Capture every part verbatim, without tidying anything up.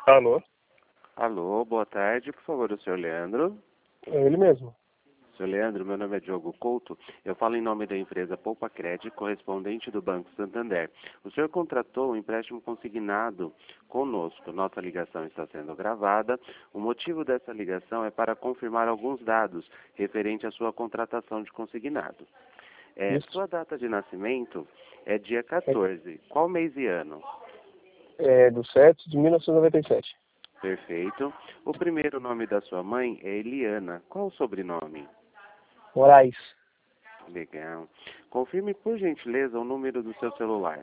Alô? Alô, boa tarde, por favor, o senhor Leandro. É ele mesmo. Senhor Leandro, meu nome é Diogo Couto, eu falo em nome da empresa Poupa Crédito, correspondente do Banco Santander. O senhor contratou um empréstimo consignado conosco, nossa ligação está sendo gravada. O motivo dessa ligação é para confirmar alguns dados referente à sua contratação de consignado. É, sua data de nascimento é dia quatorze, qual mês e ano? É do sete de mil novecentos e noventa e sete. Perfeito. O primeiro nome da sua mãe é Eliana, qual o sobrenome? Moraes. Legal. Confirme, por gentileza, o número do seu celular.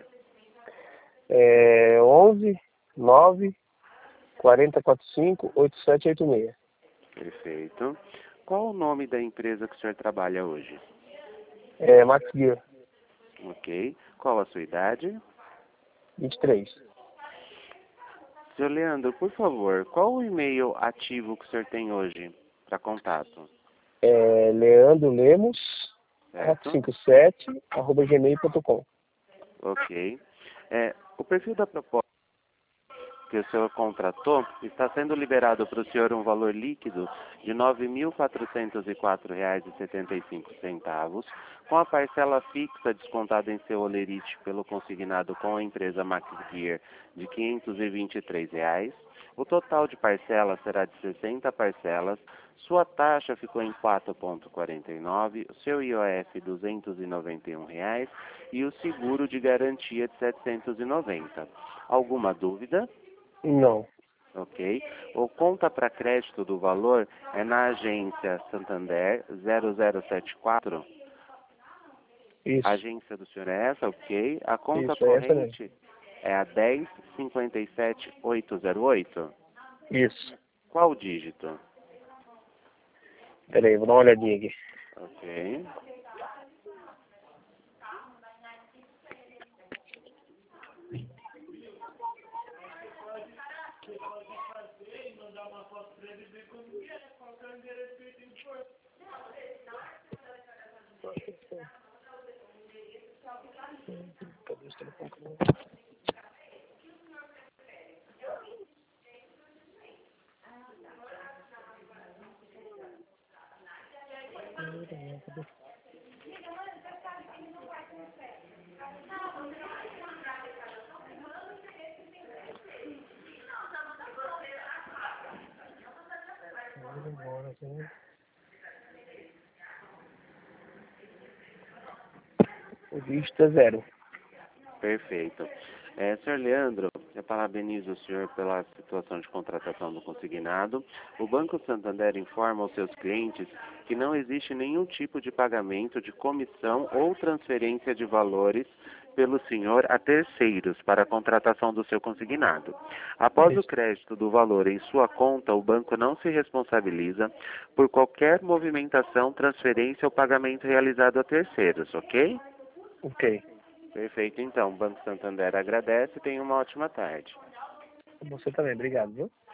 É onze, nove, quarenta e quatro cinco, oitenta e sete oitenta e seis. Perfeito. Qual o nome da empresa que o senhor trabalha hoje? É Max Gear, Ok. Qual a sua idade? vinte e três. Senhor Leandro, por favor, qual o e-mail ativo que o senhor tem hoje para contato? É Leandro Lemos, Certo? quatrocentos e cinquenta e sete, arroba gmail ponto com. Ok. É, o perfil da proposta que o senhor contratou está sendo liberado para o senhor um valor líquido de nove mil quatrocentos e quatro reais e setenta e cinco centavos, com a parcela fixa descontada em seu holerite pelo consignado com a empresa Max Gear de quinhentos e vinte e três reais. O total de parcelas será de sessenta parcelas, sua taxa ficou em quatro vírgula quarenta e nove, o seu I O F duzentos e noventa e um reais e o seguro de garantia de setecentos e noventa. Alguma dúvida? Não. Ok. O conta para crédito do valor é na agência Santander zero zero sete quatro. Isso. A agência do senhor é essa, ok. A conta Isso, é essa mesmo. corrente é a dez cinquenta e sete oito zero oito. Isso. Qual o dígito? Peraí, vou dar uma olhadinha aqui. Ok. Cadê esse telefone? O dígito é zero. Perfeito. É, senhor Leandro, eu parabenizo o senhor pela situação de contratação do consignado. O Banco Santander informa aos seus clientes que não existe nenhum tipo de pagamento de comissão ou transferência de valores pelo senhor a terceiros para a contratação do seu consignado. Após o crédito do valor em sua conta, o banco não se responsabiliza por qualquer movimentação, transferência ou pagamento realizado a terceiros, ok? Ok. Perfeito, então. O Banco Santander agradece e tenha uma ótima tarde. Você também, obrigado, viu?